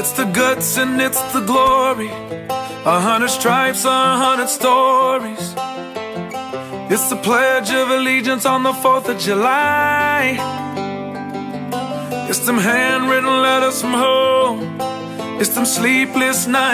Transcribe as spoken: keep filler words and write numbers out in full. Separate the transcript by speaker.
Speaker 1: It's the guts and it's the glory. A hundred stripes, a hundred stories. It's the Pledge of Allegiance on the fourth of July. It's them handwritten letters from home. It's them sleepless nights.